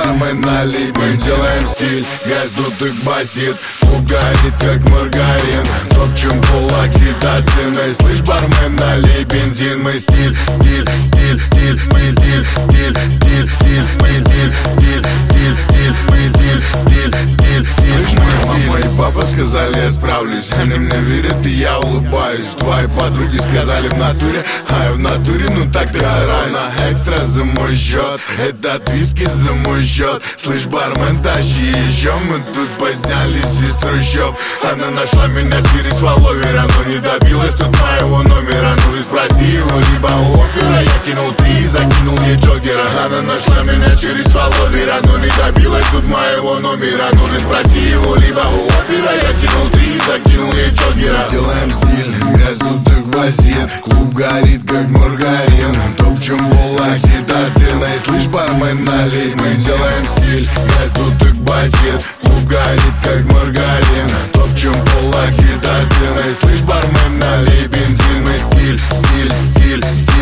бармен, налей. Мы делаем стиль, газ тут их басит. Клуб горит, как маргарин. Топчем пол оксидацией. Слышь, бармен, налей бензин. Мы стиль, стиль, стиль, стиль, мы стиль, стиль, стиль, стиль, мы стиль, стиль, стиль, стиль, мы стиль, стиль, стиль, стиль, мы стиль. Мама и папа сказали, я справлюсь. Они мне верят, и я улыбаюсь. Твои подруги сказали в натуре, а я в натуре, ну так-то на экстра за мой счет. Этот виски за мой счет. Слышь, бармен, тащи еще. Мы тут поднялись из трущоб. Она нашла меня через фолловера, но не добилась тут моего номера. Ну и спроси его, либо опера. Я кинул 3, закинул ей джокера. Она нашла меня через фолловера, но не добилась тут моего номера. Ну и спроси его, либо опера. Я кинул 3, закинул ей джокера. Делаем стиль, грязь тут их басит. Клуб горит, как маргарин. Топчем пол оксидацией. Слышь, бармен, налей. Мы делаем стиль, грязь тут их басит. Клуб горит, как маргарин. Топчем пол оксидацией. Слышь, бармен, налей бензин. Мы стиль, стиль, стиль, стиль.